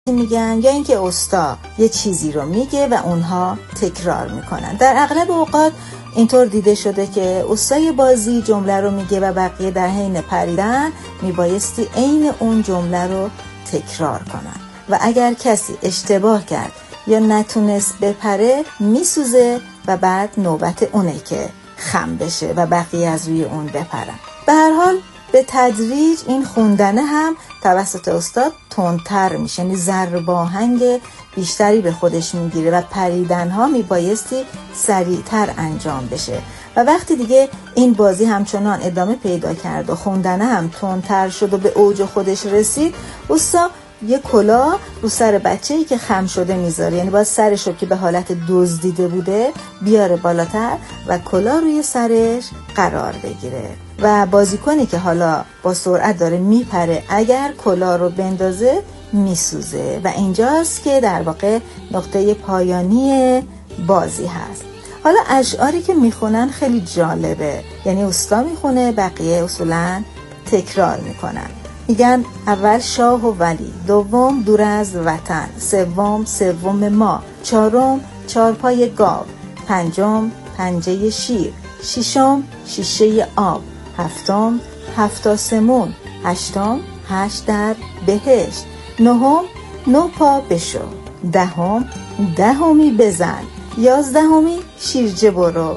میگن یا اینکه استا یه چیزی رو میگه و اونها تکرار میکنن. در اغلب اوقات اینطور دیده شده که استای بازی جمله رو میگه و بقیه در حین پریدن میبایستی عین اون جمله رو تکرار کنن و اگر کسی اشتباه کرد یا نتونست بپره میسوزه و بعد نوبت اونه که خم بشه و بقیه از روی اون بپرن. به هر حال به تدریج این خوندنه هم توسط استاد تندتر میشه، یعنی ضرب آهنگ بیشتری به خودش میگیره و پریدن ها میبایستی سریعتر انجام بشه و وقتی دیگه این بازی همچنان ادامه پیدا کرد و خوندنه هم تندتر شد و به اوج خودش رسید، استاد یه کلاه رو سر بچه‌ای که خم شده میذاره، یعنی باید سرش رو که به حالت دزدیده بوده بیاره بالاتر و کلاه روی سرش قرار بگیره و بازیکنی که حالا با سرعت داره میپره اگر کلاه رو بندازه میسوزه و اینجاست که در واقع نقطه پایانی بازی هست. حالا اشعاری که میخونن خیلی جالبه، یعنی استا میخونه بقیه اصولا تکرار میکنن. میگن اول شاه و ولی، دوم دور از وطن، سوم ما، چهارم چارپای گاو، پنجم پنجه شیر، ششم شیشه آب، هفتم 7 آسمون، هشتم 8 در بهشت، نهم 9 پا بشو، دهم دهمی بزن، 11 شیرجه برو،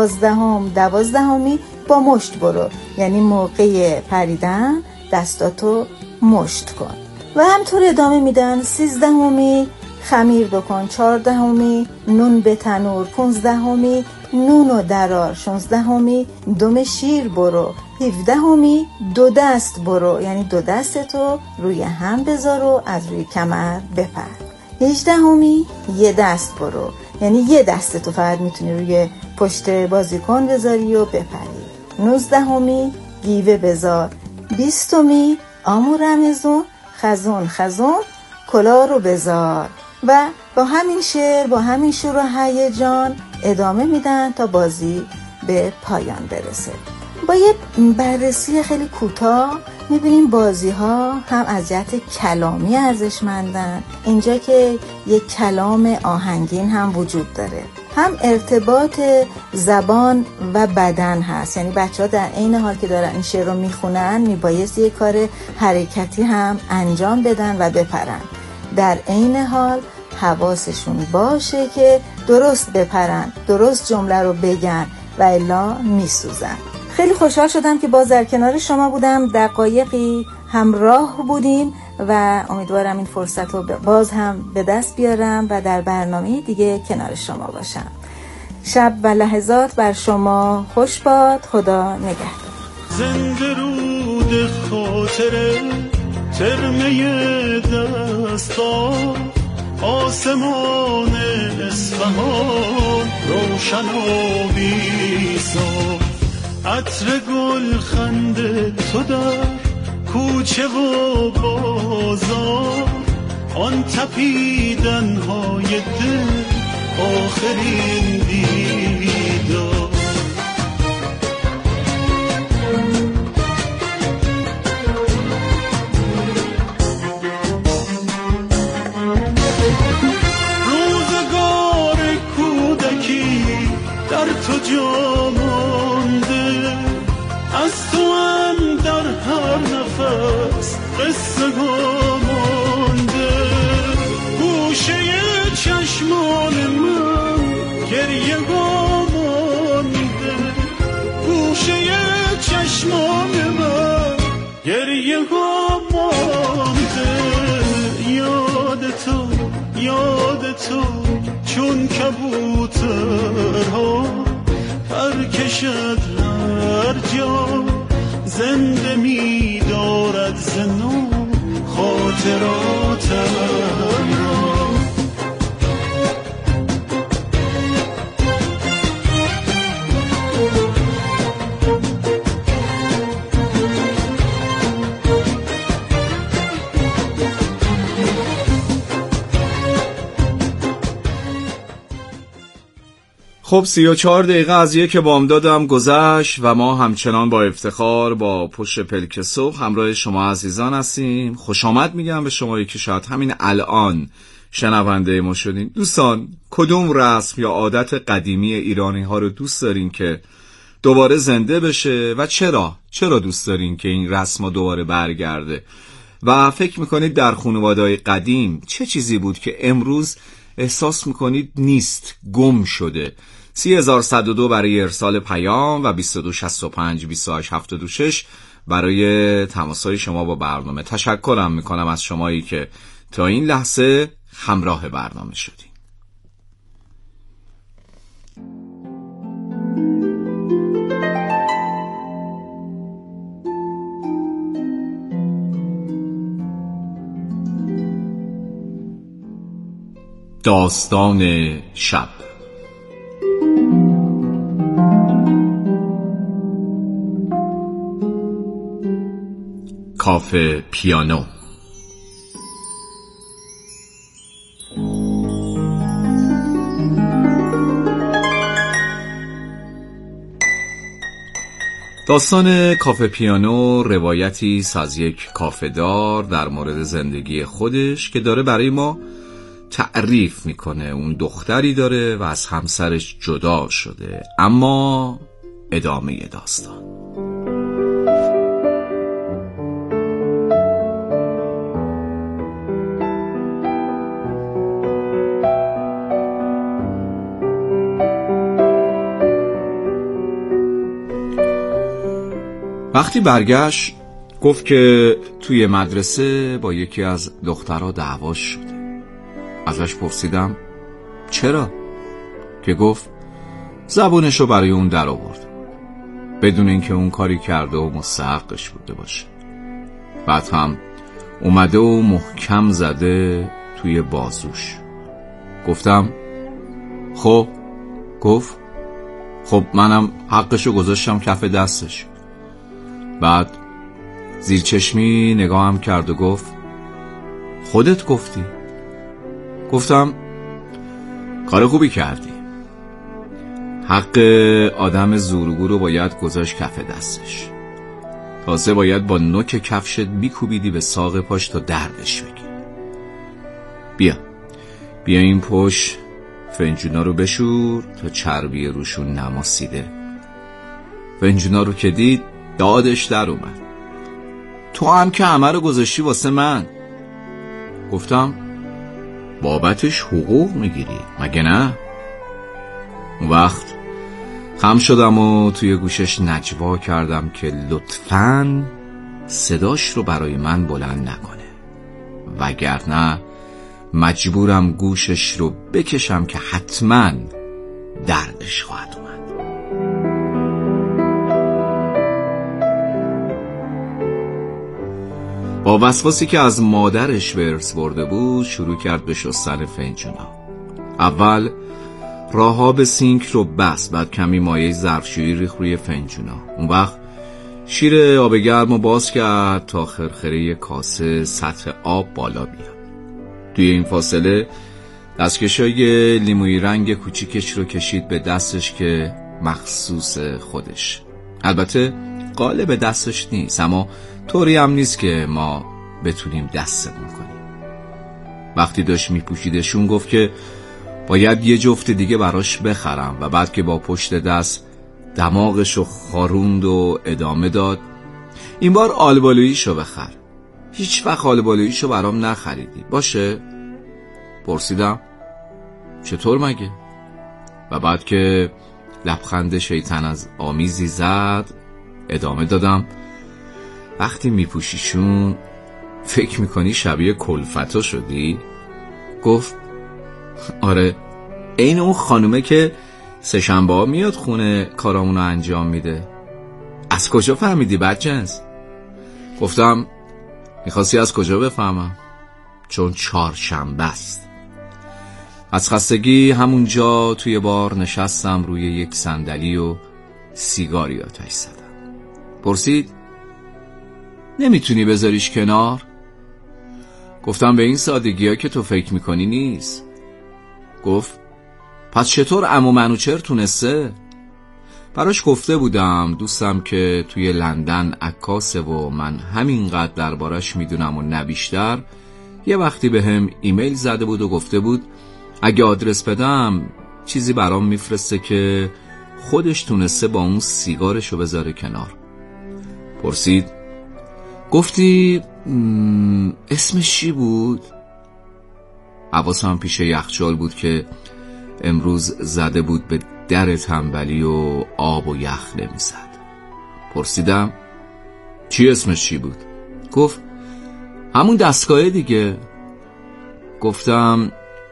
12 با مشت برو، یعنی موقع پریدن دستاتو مشت کن و همطور ادامه میدن. 13 خمیر بکن، 14 نون به تنور، 15 نونو درار، 16 دم شیر برو، 17 دو دست برو، یعنی دو دستتو روی هم بذار و از روی کمر بپر، 18 یه دست برو، یعنی یه دستتو فقط میتونی روی پشت بازیکن بذاری و بپری، 19 گیوه بذار، 20 آمو رمزون خزون کلاه رو بذار و با همین شعر با همین شور و هیجان ادامه میدن تا بازی به پایان برسه. با یه بررسی خیلی کوتاه میبینیم بازی ها هم از جهت کلامی ارزشمندن، اینجا که یک کلام آهنگین هم وجود داره، هم ارتباط زبان و بدن هست، یعنی بچه ها در عین حال که دارن این شعر رو میخونن میبایست یک کار حرکتی هم انجام بدن و بپرن، در عین حال حواسشون باشه که درست بپرن، درست جمله رو بگن و الا میسوزن. خیلی خوشحال شدم که باز در کنار شما بودم، دقایقی همراه بودیم و امیدوارم این فرصت رو باز هم به دست بیارم و در برنامه دیگه کنار شما باشم. شب و لحظات بر شما خوش باد. خدا نگهدار. زنده رود خاطره ترمه دستا، آسمان اصفهان روشن و بی‌صاف، عطر گل خنده تو در کوچه و بازار، آن تپیدن های دل آخرین دیدار. روزگار کودکی در تو جا مانده، از تو هم در هر نفس قصه ها مانده، گوشه چشمان من گریه ها مانده، گوشه چشمان من گریه ها مانده، یاد تو چون کبوترها پر کشد هر جا، زنده می دارد زنو خاطراتم را. خب 34 دقیقه از یک بامدادم گذشت و ما همچنان با افتخار با پشت پلک صبح همراه شما عزیزان هستیم. خوش آمد میگم به شمایی که شاید همین الان شنونده ما شدین. دوستان، کدوم رسم یا عادت قدیمی ایرانی ها رو دوست دارین که دوباره زنده بشه و چرا دوست دارین که این رسم دوباره برگرده و فکر میکنید در خانواده‌های قدیم چه چیزی بود که امروز احساس میکنید نیست، گم شده؟ 3102 برای ارسال پیام و 2265 2876 برای تماسهای شما با برنامه. تشکرم میکنم از شمایی که تا این لحظه همراه برنامه شدین. داستان شب. کافه پیانو. داستان کافه پیانو روایتی از یک کافه دار در مورد زندگی خودش که داره برای ما تعریف میکنه. اون دختری داره و از همسرش جدا شده. اما ادامه داستان. وقتی برگشت گفت که توی مدرسه با یکی از دخترها دعواش شده. ازش پرسیدم چرا؟ که گفت زبونشو برای اون در آورد بدون اینکه اون کاری کرده و مستحقش بوده باشه. بعد هم اومده و محکم زده توی بازوش. گفتم خب. گفت خب منم حقشو گذاشتم کف دستش. بعد زیر چشمی نگاهم کرد و گفت خودت گفتی. گفتم کار خوبی کردی. حق آدم زورگو رو باید گذاشت کف دستش. تازه باید با نوک کفشت میکوبیدی به ساق پاش تا دردش بگیری. بیا این پشت فنجونا رو بشور تا چربی روشون نماسیده. فنجونا رو که دید دادش در اومد. تو هم که همه رو گذاشتی واسه من. گفتم بابتش حقوق میگیری مگه نه؟ اون وقت خم شدم و توی گوشش نجوا کردم که لطفاً صداش رو برای من بلند نکنه، وگرنه مجبورم گوشش رو بکشم که حتماً دردش خواهد اومد. با وسواسی که از مادرش به ارث برده بود شروع کرد به شستن فنجونا. اول راهاب سینک رو بست، بعد کمی مایع ظرفشویی ریخت روی فنجونا. اون وقت شیر آب گرم رو باز کرد تا خرخره کاسه سطح آب بالا بیاد. توی این فاصله دستکشای لیمویی رنگ کوچیکش رو کشید به دستش که مخصوص خودش. البته قالب دستش نیست، اما طوری هم نیست که ما بتونیم دستمون کنیم. وقتی داشت میپوشیدشون گفت که باید یه جفت دیگه براش بخرم و بعد که با پشت دست دماغشو خاروند و ادامه داد این بار آلبالوییشو بخر. هیچ وقت آلبالوییشو برام نخریدی باشه؟ پرسیدم چطور مگه؟ و بعد که لبخند شیطان از آمیزی زد ادامه دادم وقتی میپوشیشون فکر میکنی شبیه کلفتو شدی؟ گفت آره، این اون خانومه که سه‌شنبه ها میاد خونه کارامونو انجام میده. از کجا فهمیدی بدجنس؟ گفتم میخواستی از کجا بفهمم؟ چون چهارشنبه است. از خستگی همونجا توی بار نشستم روی یک صندلی و سیگاری آتش زدم. پرسید نمیتونی بذاریش کنار؟ گفتم به این سادگی ها که تو فکر میکنی نیست. گفت پس چطور عمو منوچهر تونسته؟ براش گفته بودم دوستم که توی لندن عکاسه و من همینقدر دربارش میدونم و نه بیشتر. یه وقتی به هم ایمیل زده بود و گفته بود اگه آدرس بدم چیزی برام میفرسته که خودش تونسته با اون سیگارشو بذاره کنار. پرسید گفتی اسمش چی بود؟ حواسم پیش یخچال بود که امروز زده بود به در تنبلی و آب و یخ نمیزد. پرسیدم چی اسمش چی بود؟ گفت همون دستگاه دیگه. گفتم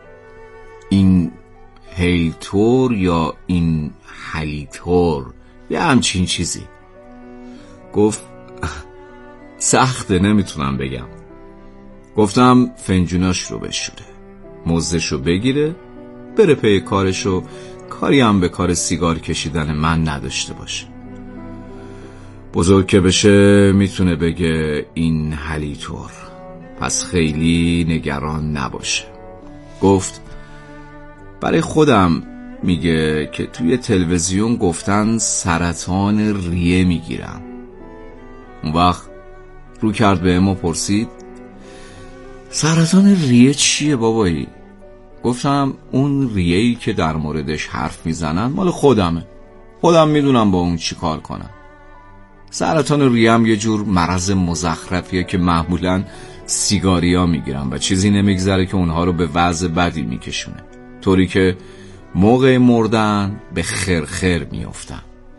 این هیتور یا این هلیتور یه همچین چیزی. گفت سخته نمیتونم بگم. گفتم فنجوناش رو بشوره، مزدش رو بگیره، بره پی کارش و کاری هم به کار سیگار کشیدن من نداشته باشه. بزرگ که بشه میتونه بگه این هلیتور، پس خیلی نگران نباشه. گفت برای خودم میگه که توی تلویزیون گفتن سرطان ریه میگیرم. اون وقت رو کرد به اما پرسید سرطان ریه چیه بابایی؟ گفتم اون ریه‌ای که در موردش حرف میزنن مال خودمه، خودم میدونم با اون چی کار کنم. سرطان ریه هم یه جور مرض مزخرفیه که معمولاً سیگاریا میگیرن و چیزی نمیگذره که اونها رو به وضع بدی میکشونه، طوری که موقع مردن به خرخر میافتن.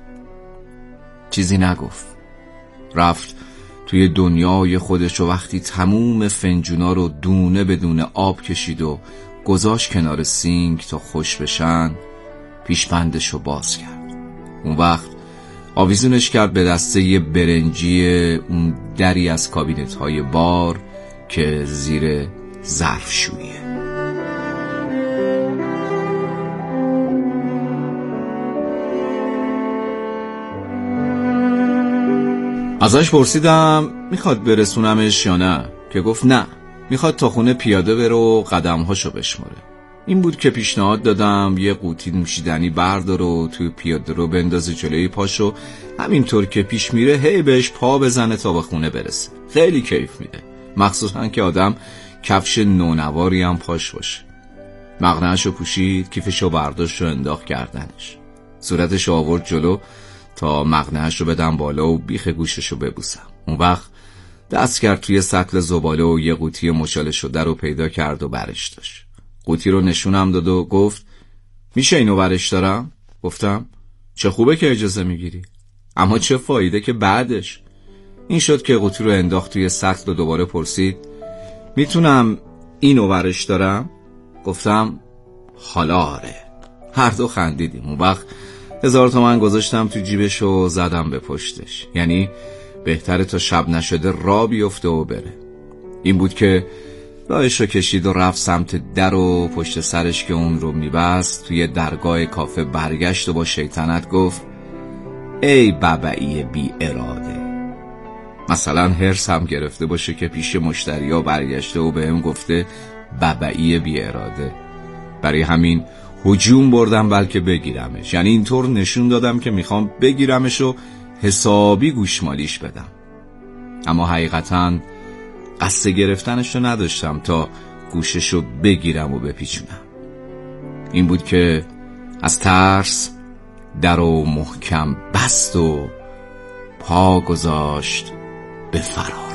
چیزی نگفت، رفت توی دنیای خودش و وقتی تموم فنجونا رو دونه بدون آب کشید و گذاشت کنار سینک تا خوش بشن، پیشبندش رو باز کرد. اون وقت آویزونش کرد به دسته یه برنجی اون دری از کابینت های بار که زیر ظرفشوییه. ازش پرسیدم میخواد برسونمش یا نه، که گفت نه، میخواد تا خونه پیاده بره و قدمهاشو بشماره. این بود که پیشنهاد دادم یه قوطی نوشیدنی بردار و توی پیاده رو بندازه جلوی پاشو، همینطور که پیش میره هی بهش پا بزنه تا به خونه برسه. خیلی کیف میده، مخصوصا که آدم کفش نونواری هم پاش باشه. مقنعه‌شو پوشید، کیفشو برداشت و انداخت گردنش، صورتشو آورد جلو تا مقنعه‌شو بدم بالا و بیخ گوششو ببوسم. اون وقت دست کرد توی سطل زباله و یه قوطی مچاله شده رو پیدا کرد و برش داشت. قوطی رو نشونم داد و گفت میشه اینو برش دارم؟ گفتم چه خوبه که اجازه میگیری، اما چه فایده که بعدش. این شد که قوطی رو انداخت توی سطل و دوباره پرسید میتونم اینو برش دارم؟ گفتم حالا آره. هر دو خندیدیم. اون وقت 1000 تومن گذاشتم تو جیبش و زدم به پشتش، یعنی بهتره تا شب نشده راه بیفته و بره. این بود که راهش رو کشید و رفت سمت در و پشت سرش که اون رو میبست توی درگاه کافه برگشت و با شیطنت گفت ای ببعی بی اراده. مثلا هرس هم گرفته باشه که پیش مشتریا برگشته و بهم گفته ببعی بی اراده، برای همین هجوم بردم بلکه بگیرمش. یعنی اینطور نشون دادم که میخوام بگیرمش و حسابی گوشمالیش بدم، اما حقیقتاً قصد گرفتنش رو نداشتم تا گوشش رو بگیرم و بپیچونم. این بود که از ترس در و محکم بست و پا گذاشت به فرار.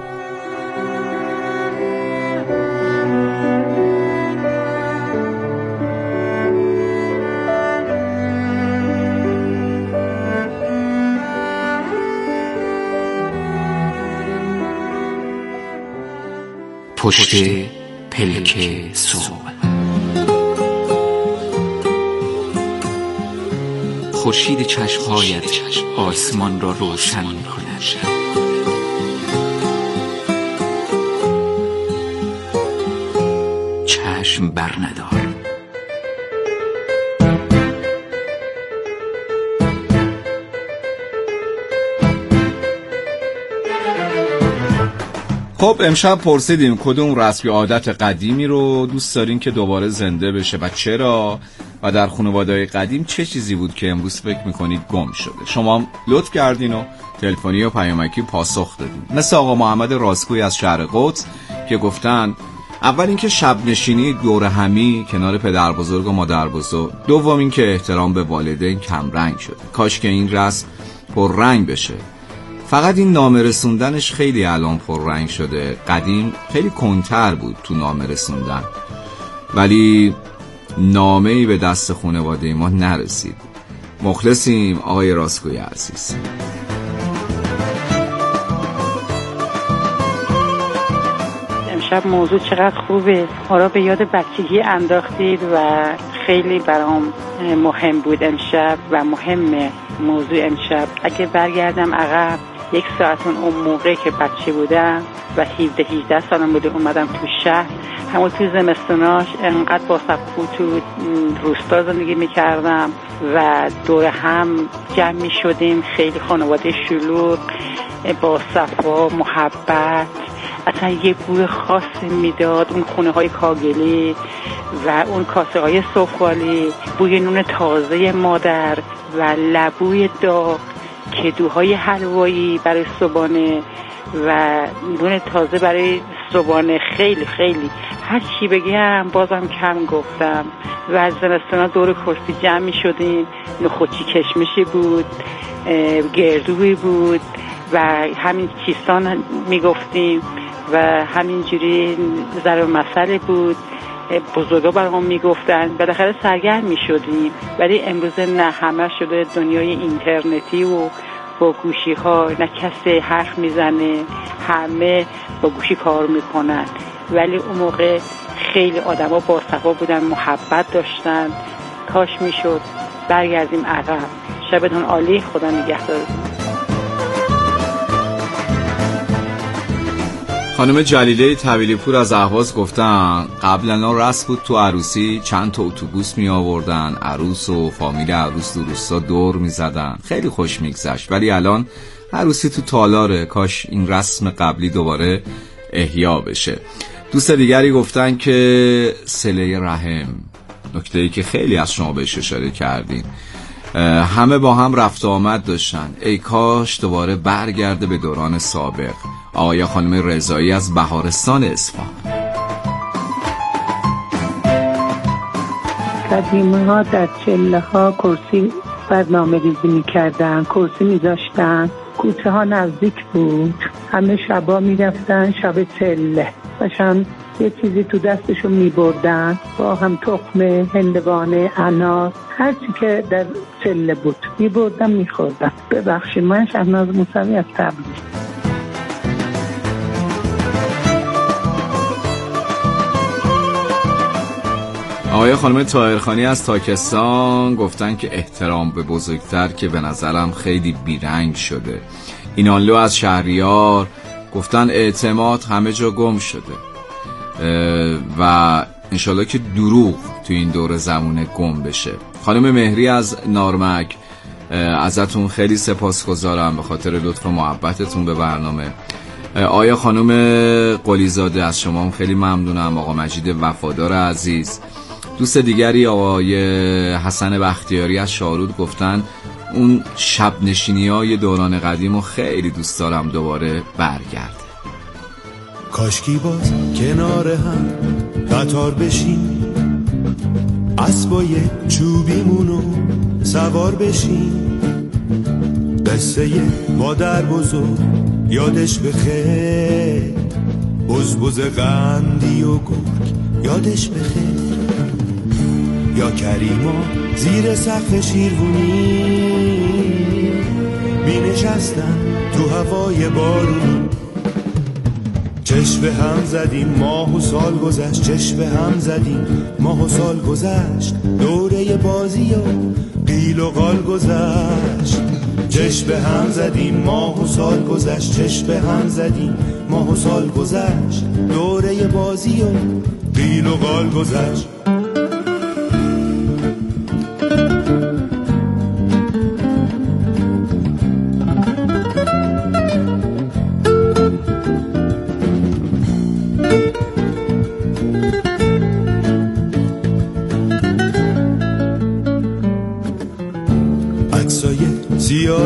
پشت پلک صبح خورشید چشمهایت آسمان را روشن می‌کند. چشم برندار. خب امشب پرسیدیم کدوم رسم یا عادت قدیمی رو دوست دارین که دوباره زنده بشه و چرا، و در خانواده‌های قدیم چه چیزی بود که امروز فکر میکنید گم شده. شما هم لطف کردین و تلفنی و پیامکی پاسخ دادین، مثل آقا محمد راستگوی از شهر قدس که گفتن اول اینکه شب نشینی دور همی کنار پدر بزرگ و مادر بزرگ، دوم اینکه احترام به والدین کم رنگ شده، کاش که این رسم پر رنگ بشه. فقط این نامه رسوندنش خیلی الان پر رنگ شده، قدیم خیلی کندتر بود تو نامه رسوندن، ولی نامه‌ای به دست خانواده ما نرسید. مخلصیم آقای راستگوی عزیز. امشب موضوع چقدر خوبه، حالا به یاد بچگی انداختید و خیلی برام مهم بود امشب و مهمه موضوع امشب. اگه برگردم عقب 1 ساعت اون موقع که بچه بودم و 17-18 سالم بوده اومدم تو شهر، همون تو زمستوناش انقدر با صفو تو روستا زندگی میکردم و دور هم جمع میشدیم، خیلی خانواده شلوغ با صفا محبت، اصلا یه بوی خاصی میداد اون خونه های کاگلی و اون کاسه های سفالی، بوی نون تازه مادر و لبوی داغ، کدوهای حلوایی برای صبحانه و نون تازه برای صبحانه. خیلی خیلی هر چی بگم بازم کم گفتم. و از زمستونا دور کرسی جمع می شدیم، نخوچی کشمشی بود، گردوی بود و همین چیستان می گفتیم و همینجوری ضرب مسئله بود، بزرگا برام میگفتن، بالاخره سرگرم میشدیم. ولی امروز نه، همه شده دنیای اینترنتی و با گوشی ها، نه کسی حرف میزنه، همه با گوشی کار میکنن. ولی اون موقع خیلی آدما با صفا بودن، محبت داشتن. کاش میشد برگردیم عقب. شبتون عالی، خدا نگهدارتون. خانم جلیله طویلی پور از اهواز گفتن قبلا رسم بود تو عروسی چند تا اتوبوس می آوردن، عروس و فامیل عروس تو روستا دور می زدن، خیلی خوش می گذشت. ولی الان عروسی تو تالاره، کاش این رسم قبلی دوباره احیا بشه. دوست دیگری گفتن که صله رحم، نکته‌ای که خیلی از شما بهش اشاره کردین، همه با هم رفت و آمد داشتن، ای کاش دوباره برگرده به دوران سابق. آقای خانم رضایی از بهارستان اصفهان. قدیمی ها در چله ها کرسی برنامه ریزی می کردن، کرسی می داشتن، کوچه ها نزدیک بود، همه شبا می رفتن شب چله باشن، یه چیزی تو دستشون می بردن، با هم تخم، هندوانه، انار، هرچی که در چله بود می بردن می خوردن. ببخشید، من شهناز موسوی از تبریز. آقای خانم طاهرخانی از تاکستان گفتن که احترام به بزرگتر که به نظرم خیلی بیرنگ شده. اینانلو از شهریار گفتن اعتماد همه جا گم شده و انشالله که دروغ تو این دور زمونه گم بشه. خانم مهری از نارمک ازتون خیلی سپاسگزارم به خاطر لطف و محبتتون به برنامه. آیا خانم قلیزاده از شما هم خیلی ممنونم. آقا مجید وفادار عزیز. دوست دیگری آقای حسن بختیاری از شارود گفتن اون شب نشینی های دوران قدیم رو خیلی دوست دارم دوباره برگرده. کاشکی باز کنار هم قطار بشیم، اسبای چوبیمونو سوار بشیم، قصه مادر بزرگ یادش بخیر، بز قندی و گرگ یادش بخیر، یا کریما زیر سقف شیروانی می نشستن تو هوای بارون، چشم به هم زدیم ماه و سال گذشت، چشم به هم زدیم ماه و سال گذشت، دوره بازی و قیل و قال گذشت، چشم به هم زدیم ماه و سال گذشت، چشم به هم زدیم ماه و سال گذشت، دوره بازی و قیل و قال گذشت.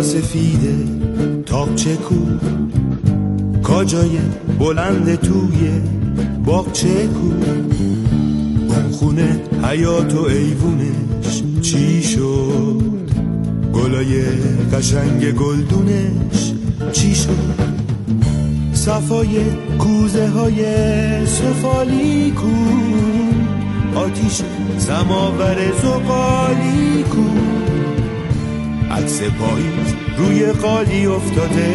سفیده تاقچه کو کاجای بلند توی باغچه کو اون خونه حیات و ایوونش چی شد گلای قشنگ گلدونش چی شد صفای کوزه های سفالی کو آتیش سماور زغالی کو عکس پاییز روی قالی افتاده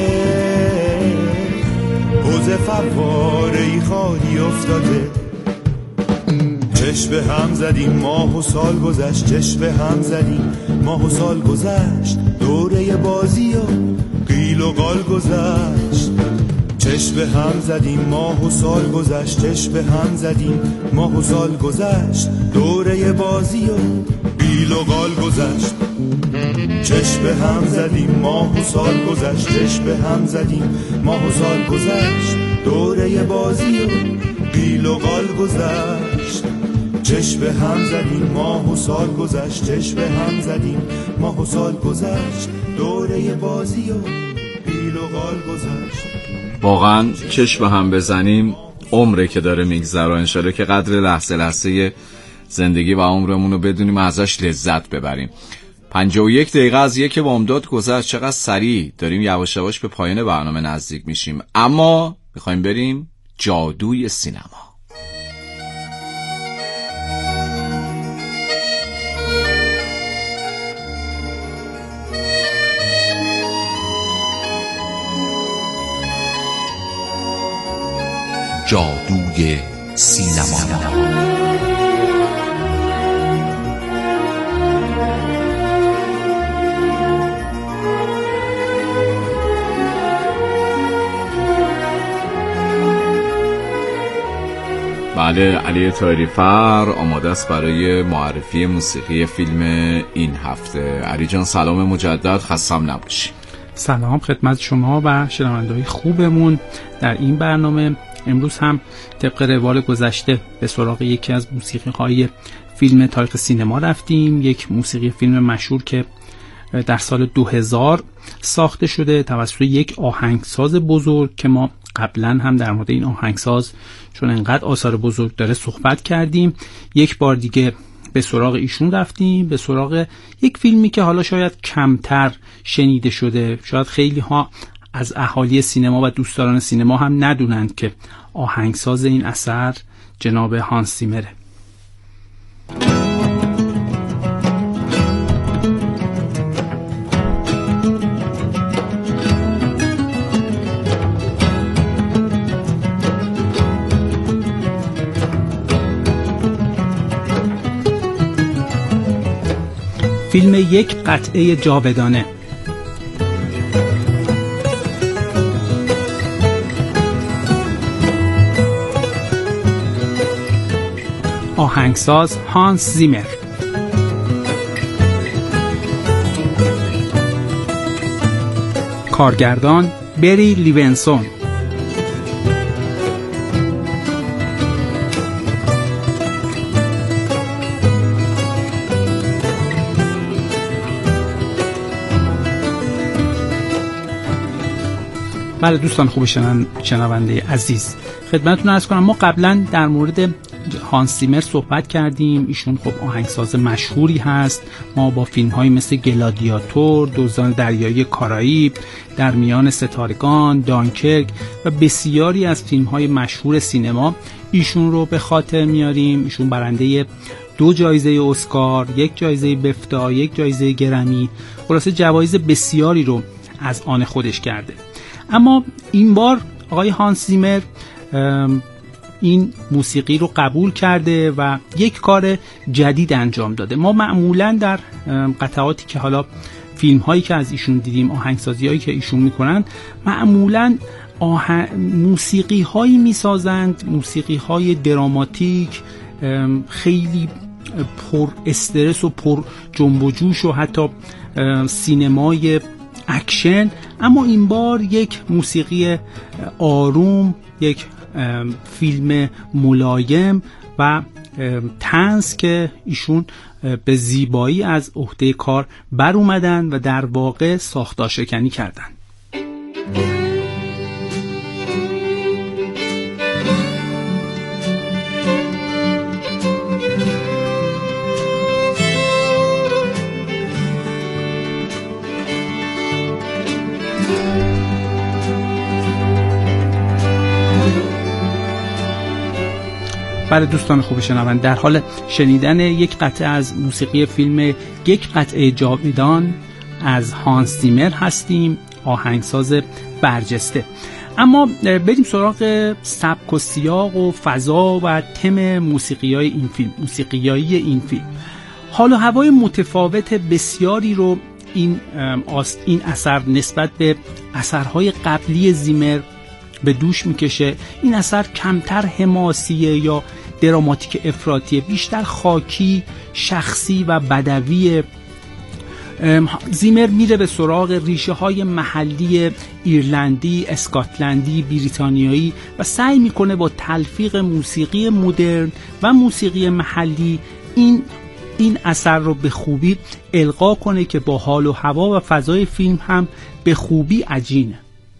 حوض فواره‌ای خالی افتاده چشم به هم زدیم ماه و سال گذشت چشم به هم زدیم ماه و سال گذشت دوره بازی و قیل و قال گذشت چشم به هم زدیم ماه و سال گذشت چشم به هم زدیم ماه و سال گذشت دوره بازی و قیل و قال گذشت چشم به هم زدیم ماه و سال گذشت چشم به هم زدیم ماه و سال گذشت دوره بازی و قیل و قال گذشت چشم به هم زدیم ماه و سال گذشت چشم به هم زدیم ماه و سال گذشت دوره بازی و قیل و قال گذشت. واقعا چشم به هم بزنیم عمره که داره میگذره، انشالله که قدر لحظه لحظه زندگی و عمرمون رو بدونیم ازش لذت ببریم. 51 دقیقه از یک بامداد گذشت، چقدر سریع داریم یواش یواش به پایان برنامه نزدیک میشیم، اما میخوایم بریم جادوی سینما. جادوی سینما. بله، علی طاهری‌فر آماده است برای معرفی موسیقی فیلم این هفته. علی جان سلام مجدد، خستم نباشی. سلام خدمت شما و شنونده‌های خوبمون. در این برنامه امروز هم طبق روال گذشته به سراغ یکی از موسیقی‌های فیلم تاریخ سینما رفتیم، یک موسیقی فیلم مشهور که در سال 2000 ساخته شده توسط یک آهنگساز بزرگ که ما قبلا هم در مورد این آهنگساز چون انقدر آثار بزرگ داره صحبت کردیم. یک بار دیگه به سراغ ایشون رفتیم، به سراغ یک فیلمی که حالا شاید کمتر شنیده شده، شاید خیلی ها از اهالی سینما و دوستداران سینما هم ندونند که آهنگساز این اثر جناب هانس زیمره. فیلم یک قطعه جاودانه. آهنگساز هانس زیمر. کارگردان بری لیونسون. بله دوستان خوب شنونده عزیز، خدمتتون عرض کنم ما قبلا در مورد هانس زیمر صحبت کردیم. ایشون خب آهنگساز مشهوری هست. ما با فیلم‌هایی مثل گلادیاتور، دزدان دریایی کارائیب، در میان ستارگان، دانکرک و بسیاری از فیلم‌های مشهور سینما ایشون رو به خاطر میاریم. ایشون برنده 2 جایزه اسکار، 1 جایزه بفتا، 1 جایزه گرمی، خلاصه جوایز بسیاری رو از آن خودش کرده. اما این بار آقای هانس زیمر این موسیقی رو قبول کرده و یک کار جدید انجام داده. ما معمولا در قطعاتی که حالا فیلم هایی که از ایشون دیدیم، آهنگسازی هایی که ایشون میکنن، معمولا موسیقی هایی میسازند، موسیقی های دراماتیک، خیلی پر استرس و پر جنب و جوش و حتی سینمای اکشن. اما این بار یک موسیقی آروم، یک فیلم ملایم و طنز که ایشون به زیبایی از عهده کار بر اومدن و در واقع ساختارشکنی کردن. برای دوستان خوب شنونده، در حال شنیدن یک قطعه از موسیقی فیلم یک قطعه جاویدان از هانس زیمر هستیم، آهنگساز برجسته. اما بریم سراغ سبک و سیاق و فضا و تم موسیقیای این فیلم. حال و هوای متفاوت بسیاری رو این اثر نسبت به اثرهای قبلی زیمر به دوش میکشه. این اثر کمتر حماسیه یا دراماتیک افراطیه، بیشتر خاکی، شخصی و بدویه. زیمر میره به سراغ ریشه های محلی ایرلندی، اسکاتلندی، بریتانیایی و سعی میکنه با تلفیق موسیقی مدرن و موسیقی محلی این اثر رو به خوبی القا کنه که با حال و هوا و فضای فیلم هم به خوبی عجینه.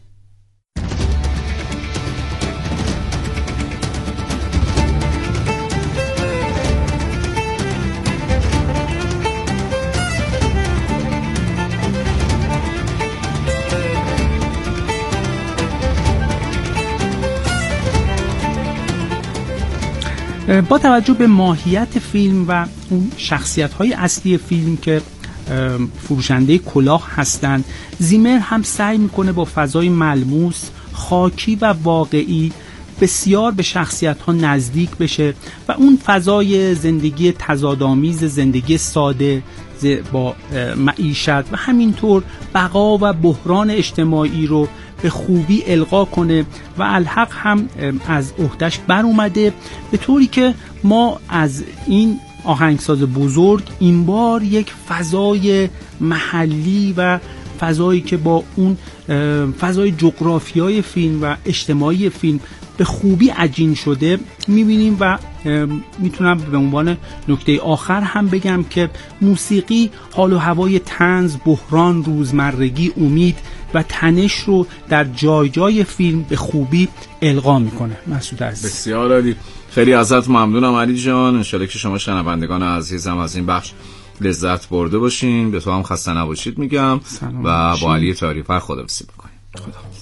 با توجه به ماهیت فیلم و اون شخصیت‌های اصلی فیلم که فروشنده کلاه هستند، زیمر هم سعی میکنه با فضای ملموس، خاکی و واقعی بسیار به شخصیت‌ها نزدیک بشه و اون فضای زندگی تضادآمیز، زندگی ساده با معیشت و همینطور بقا و بحران اجتماعی رو به خوبی القا کنه و الحق هم از عهده‌اش بر اومده، به طوری که ما از این آهنگساز بزرگ این بار یک فضای محلی و فضایی که با اون فضای جغرافیای فیلم و اجتماعی فیلم به خوبی عجین شده میبینیم. و میتونم به عنوان نکته آخر هم بگم که موسیقی حال و هوای طنز، بحران، روزمرگی، امید و تنش رو در جای جای فیلم به خوبی القا میکنه. مسعود عزیز، بسیار عالی، خیلی ازت ممنونم علی جان. انشالله که شما شنوندگان عزیزم از این بخش لذت برده باشین. به تو هم خسته نباشید میگم و با علی تاریفر خداحافظی میکنیم. خداحافظ.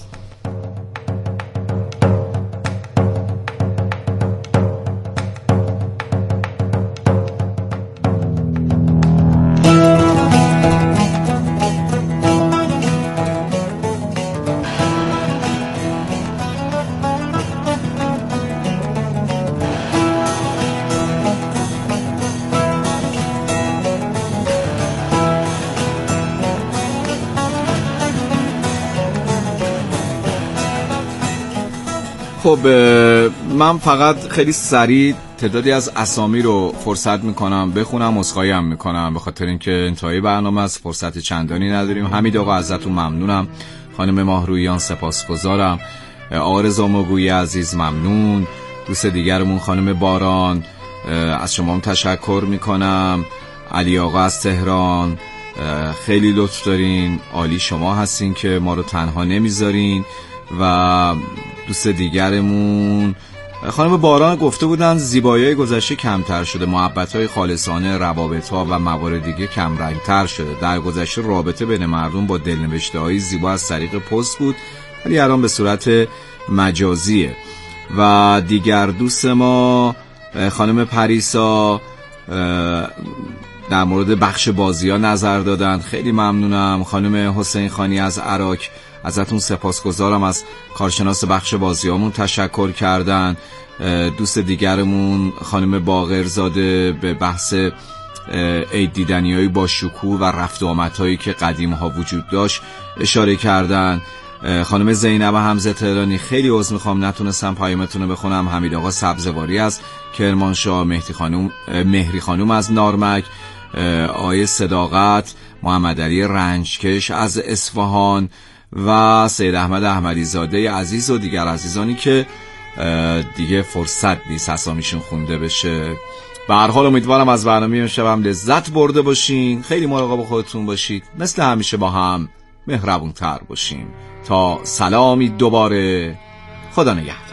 خب من فقط خیلی سریع تعدادی از اسامی رو فرصت میکنم بخونم، عذرخواهی هم میکنم به خاطر اینکه انتهای برنامه از فرصت چندانی نداریم. حمید آقا ازتون ممنونم، خانم ماهرویان سپاسگزارم، آقا رضا مگویی عزیز ممنون، دوست دیگرمون خانم باران از شما هم تشکر میکنم، علی آقا از تهران خیلی لطف دارین، عالی شما هستین که ما رو تنها نمیذارین. و دوست دیگرمون خانم باران گفته بودن زیبایی‌های گذشته کمتر شده، محبت‌های خالصانه، روابط‌ها و موارد دیگه کم رنگ‌تر شده. در گذشته رابطه بین مردم با دلنوشته‌های زیبا از طریق پست بود، ولی الان به صورت مجازیه. و دیگر دوست ما خانم پریسا در مورد بخش بازی‌ها نظر دادن، خیلی ممنونم. خانم حسین خانی از عراق ازتون سپاسگزارم، از کارشناس بخش بازیامون تشکر کردن. دوست دیگرمون خانم باقرزاده به بحث عید دیدنی‌های با شکوه و رفت و آمدهایی که قدیم‌ها وجود داشت اشاره کردن. خانم زینب حمزه تهرانی خیلی عذر میخوام نتونستم پیامتون رو بخونم. حمید آقا سبزواری از کرمانشاه، مهری خانم از نارمک، آقای صداقت، محمد علی رنجکش از اصفهان و سید احمد احمدی زاده عزیز و دیگر عزیزانی که دیگه فرصت نیست اسامیشون خونده بشه. به هر حال امیدوارم از برنامه امشبم لذت برده باشین. خیلی مراقب خودتون باشید، مثل همیشه با هم مهربون‌تر باشیم. تا سلامی دوباره، خدا نگهدار.